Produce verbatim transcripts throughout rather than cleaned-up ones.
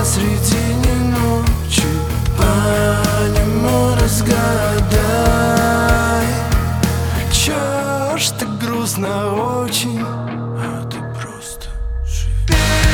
посредине ночи, по нему разгадай. Чё ж ты грустно очень, а ты просто живи.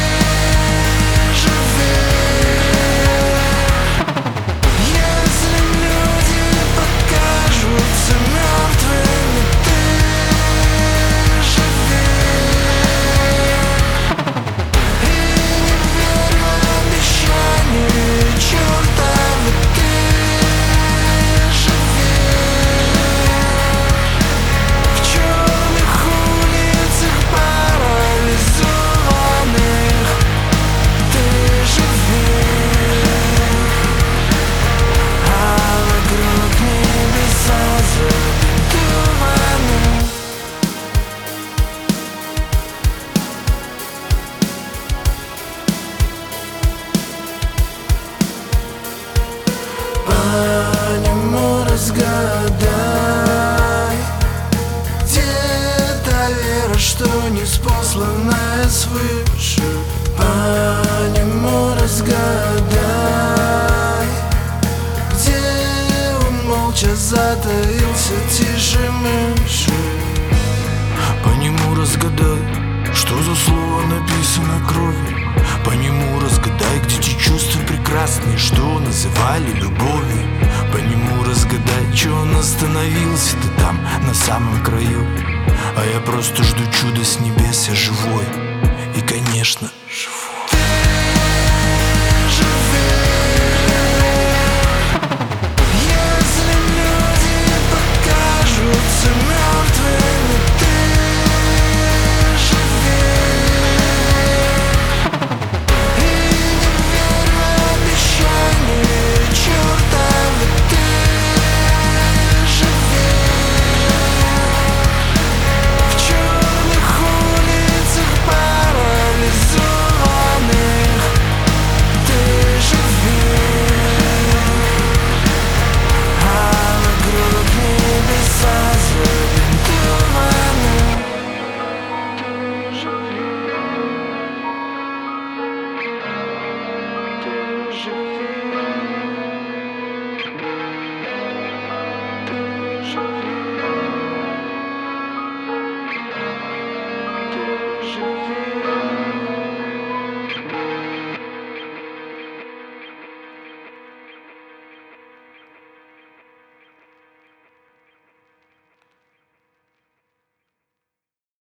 По нему разгадай, где-то вера, что ниспосланная свыше. По нему разгадай, где он молча затаился тише мыши. По нему разгадай, что за слово написано кровью. По нему разгадай, где те чувства прекрасные, что называли любовью. По нему разгадай, че он остановился, ты там, на самом краю. А я просто жду чуда с небес, я живой и, конечно, живой.